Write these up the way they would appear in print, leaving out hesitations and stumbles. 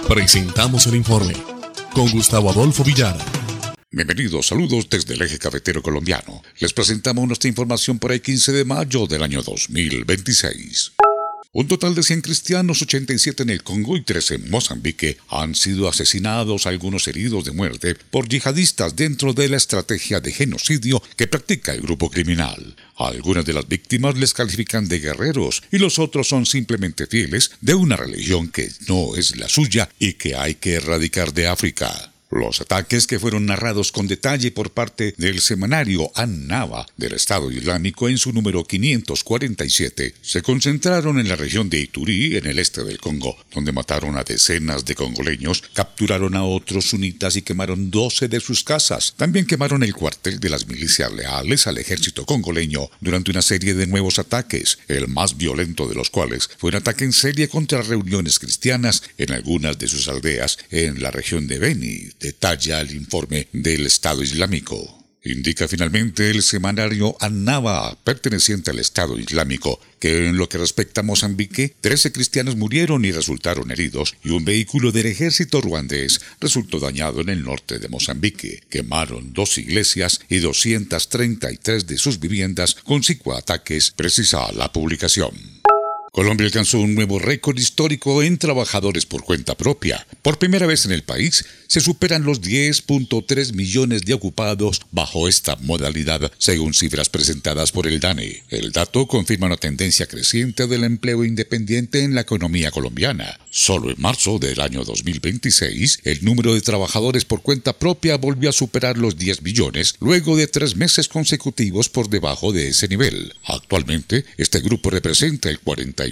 Presentamos el informe con Gustavo Adolfo Villara. Bienvenidos, saludos desde el eje cafetero colombiano. Les presentamos nuestra información para el 15 de mayo del año 2026. Un total de 100 cristianos, 87 en el Congo y 13 en Mozambique, han sido asesinados, algunos heridos de muerte, por yihadistas dentro de la estrategia de genocidio que practica el grupo criminal. Algunas de las víctimas les califican de guerreros y los otros son simplemente fieles de una religión que no es la suya y que hay que erradicar de África. Los ataques, que fueron narrados con detalle por parte del semanario An-Naba del Estado Islámico en su número 547, se concentraron en la región de Ituri, en el este del Congo, donde mataron a decenas de congoleños, capturaron a otros sunitas y quemaron 12 de sus casas. También quemaron el cuartel de las milicias leales al ejército congoleño durante una serie de nuevos ataques, el más violento de los cuales fue un ataque en serie contra reuniones cristianas en algunas de sus aldeas en la región de Beni, detalla el informe del Estado Islámico. Indica finalmente el semanario An-Naba, perteneciente al Estado Islámico, que en lo que respecta a Mozambique, 13 cristianos murieron y resultaron heridos, y un vehículo del ejército ruandés resultó dañado en el norte de Mozambique. Quemaron 2 iglesias y 233 de sus viviendas con 5 ataques, precisa la publicación. Colombia alcanzó un nuevo récord histórico en trabajadores por cuenta propia. Por primera vez en el país, se superan los 10.3 millones de ocupados bajo esta modalidad, según cifras presentadas por el DANE. El dato confirma una tendencia creciente del empleo independiente en la economía colombiana. Solo en marzo del año 2026, el número de trabajadores por cuenta propia volvió a superar los 10 millones, luego de 3 meses consecutivos por debajo de ese nivel. Actualmente, este grupo representa el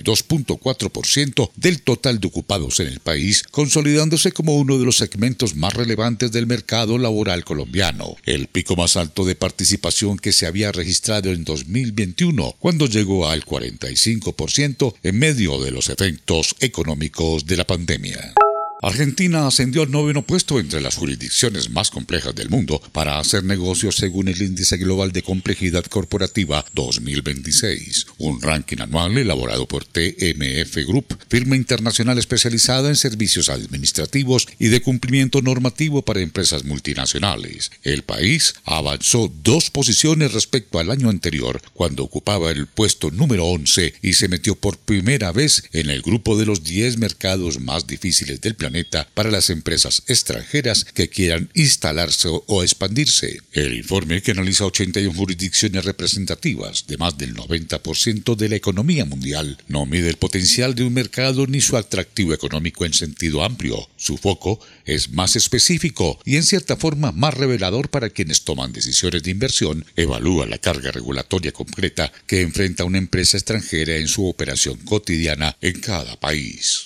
42.4% del total de ocupados en el país, consolidándose como uno de los segmentos más relevantes del mercado laboral colombiano. El pico más alto de participación que se había registrado en 2021, cuando llegó al 45% en medio de los efectos económicos de la pandemia. Argentina ascendió al 9º puesto entre las jurisdicciones más complejas del mundo para hacer negocios según el Índice Global de Complejidad Corporativa 2026, un ranking anual elaborado por TMF Group, firma internacional especializada en servicios administrativos y de cumplimiento normativo para empresas multinacionales. El país avanzó 2 posiciones respecto al año anterior, cuando ocupaba el puesto número 11 y se metió por primera vez en el grupo de los 10 mercados más difíciles del planeta para las empresas extranjeras que quieran instalarse o expandirse. El informe, que analiza 81 jurisdicciones representativas de más del 90% de la economía mundial, no mide el potencial de un mercado ni su atractivo económico en sentido amplio. Su foco es más específico y en cierta forma más revelador para quienes toman decisiones de inversión. Evalúa la carga regulatoria concreta que enfrenta una empresa extranjera en su operación cotidiana en cada país.